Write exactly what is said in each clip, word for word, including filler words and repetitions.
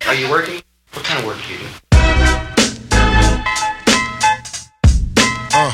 Are you working? What kind of work do you do? Uh.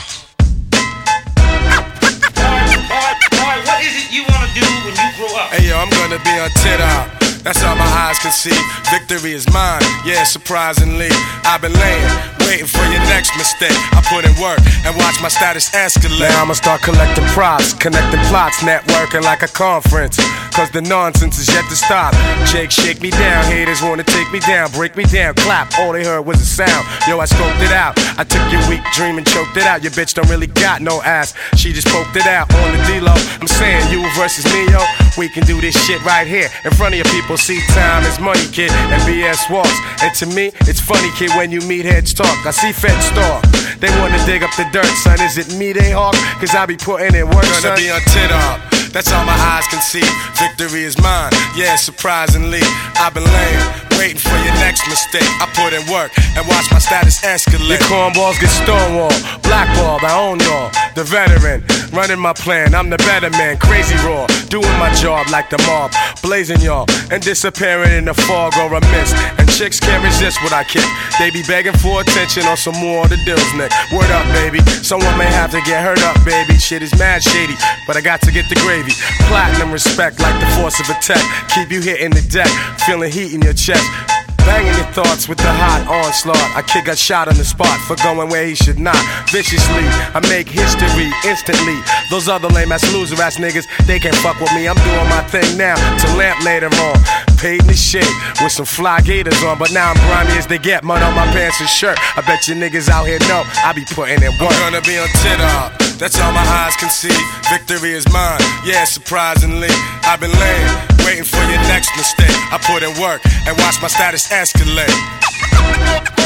Alright, what is it you wanna do when you grow up? Hey yo, I'm gonna be on Twitter. That's all my eyes can see. Victory is mine, yeah, surprisingly. I've been laying, waiting for your next mistake. I put in work and watch my status escalate. Now I'ma start collecting props, connecting plots, networking like a conference. Cause the nonsense is yet to stop. Jake, shake me down, haters wanna take me down, break me down, clap, all they heard was a sound. Yo, I scoped it out, I took your weak dream and choked it out. Your bitch don't really got no ass, she just poked it out on the D-Lo. I'm saying you versus me, yo, we can do this shit right here in front of your people. See, time is money, kid, and B S walks. And to me, it's funny, kid, when you meet heads talk. I see feds talk, they wanna dig up the dirt, son. Is it me they hawk? Cause I be putting in work, son. Gonna be on tit-up, that's all my eyes can see. Victory is mine, yeah, surprisingly. I've been laying, waiting for your next mistake. I put in work and watch my status escalate. Your cornballs get stonewalled, blackballed, I own y'all. The veteran, running my plan, I'm the better man. Crazy raw, doing my job like the mob. Blazing y'all, and disappearing in the fog or a mist. And chicks can't resist what I kick. They be begging for attention on some more of the deals, Nick. Word up, baby, someone may have to get hurt up, baby. Shit is mad shady, but I got to get the gravy. Platinum respect like the force of attack. Keep you hitting the deck, feeling heat in your chest. Banging your thoughts with the hot onslaught. I kick a shot on the spot for going where he should not. Viciously, I make history instantly. Those other lame ass loser ass niggas, they can't fuck with me. I'm doing my thing now to lamp later on. Paid in the shade with some fly gators on, but now I'm grimy as they get. Mud on my pants and shirt. I bet you niggas out here know I be putting in work. I'm gonna be on Twitter, that's all my eyes can see. Victory is mine, yeah, surprisingly. I've been laying, waiting for your next mistake. I put in work and watch my status escalate.